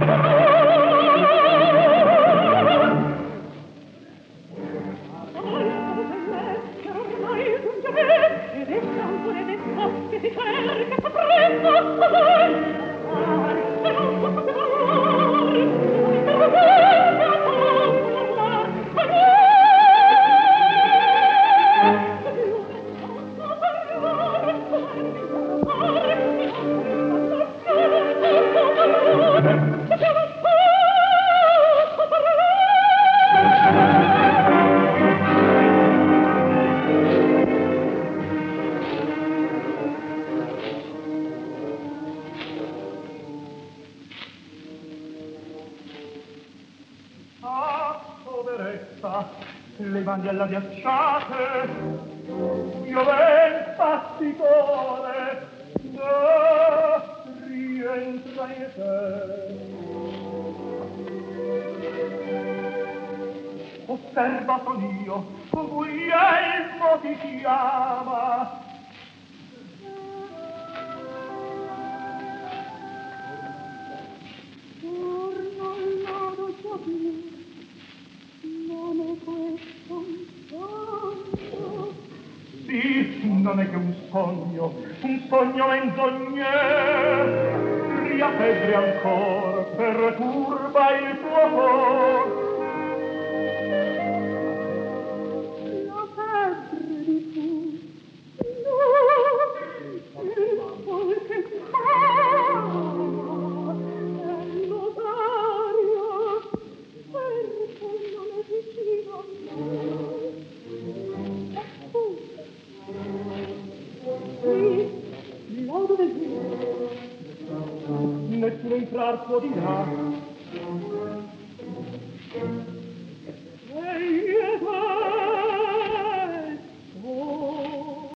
Le mani alla ghiacciate, io ben fasticore, rientra in te. Osserva son io, Guglielmo ti chiama. Torno al lodo giovine. Non è questo un sogno? Sì, non è che un sogno menzognero. Riapedre ancor, perturba il tuo cor. La pedre di tu, no, il sol che fa, è il notario. Certo non è vicino a me. Sì, l'auto del vino. Nessuno entrar può di là.